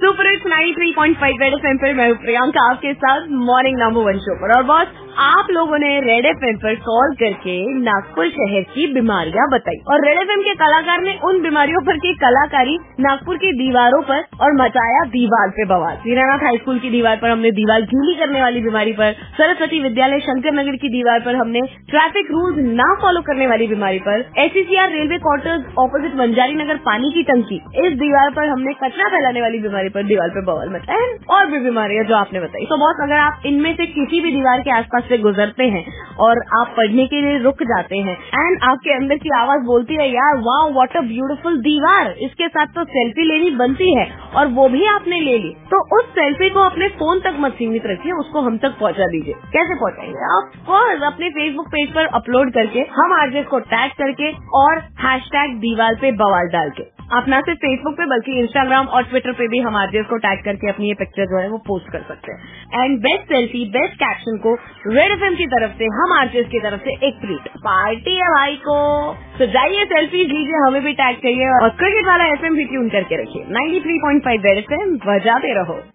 Super hits 93.5 red FM पर मैं हूं प्रियंका आपके साथ मॉर्निंग नंबर 1 शो पर। और बॉस, आप लोगों ने रेड एफएम पर कॉल करके नागपुर शहर की बीमारियां बताई और रेड एफएम के कलाकार ने उन बीमारियों पर की कलाकारी नागपुर की दीवारों पर और मचाया दीवार पे बवाल। वीरानाथ हाई स्कूल की दीवार पर हमने दीवार गीली करने वाली बीमारी पर, सरस्वती विद्यालय शंकर नगर की दीवार पर हमने ट्रैफिक रूल्स ना फॉलो करने वाली बीमारी पर, SCCR railway quarters opposite Banjari Nagar पानी की टंकी, इस दीवार पर हमने कचरा फैलाने वाली बीमारी पर दीवार पे बवाल मचाया और भी बीमारियां जो आपने बताई। तो बॉस, अगर आप इनमें से किसी भी दीवार के आसपास से गुजरते हैं और आप पढ़ने के लिए रुक जाते हैं एंड आपके अंदर की आवाज बोलती है यार वाओ व्हाट अ ब्यूटीफुल दीवार, इसके साथ तो सेल्फी लेनी बनती है, और वो भी आपने ले ली, तो उस सेल्फी को अपने फोन तक मत सीमित रखिए, उसको हम तक पहुंचा दीजिए। कैसे पहुंचाएंगे? आप कोर्स अपने फेसबुक पेज पर अपलोड करके, हम आरजेस को टैग करके और हैशटैग दीवार पे बवाल डाल के। आप ना सिर्फ फेसबुक पे बल्कि इंस्टाग्राम और ट्विटर पे भी हम आरजेस को टैग करके अपनी ये पिक्चर जो है वो पोस्ट कर सकते हैं। And best selfie best caption को रेड एफएम की तरफ से, हम आरजेस की तरफ से एक ट्वीट पार्टी है भाई को। तो जाइए सेल्फी लीजिए, हमें भी टैग करिए और क्रिकेट वाला एफएम भी ट्यून करके रखिए। 93.5 रेड एफएम बजाते रहो।